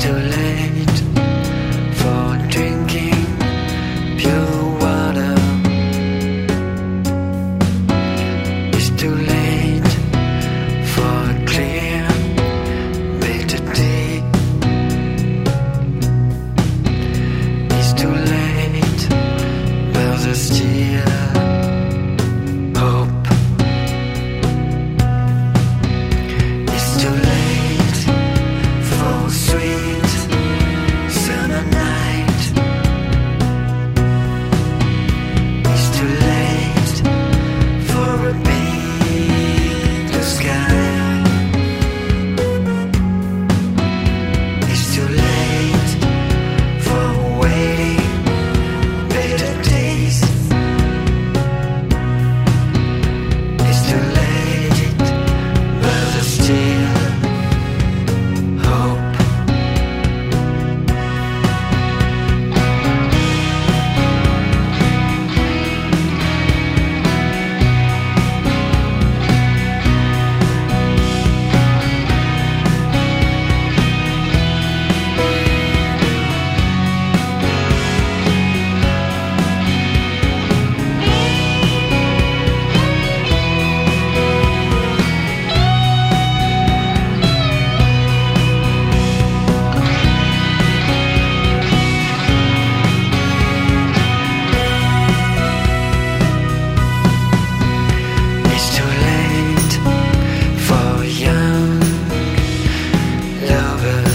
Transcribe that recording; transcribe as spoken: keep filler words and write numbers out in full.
too late for drinking pure water. It's too late for clear bitter tea. It's too late, but there's still hope. It's too late for sweet summer night. It's too late for a big blue sky. It's too late for waiting better days. It's too late, but there's still hope. It's too late for young lovers.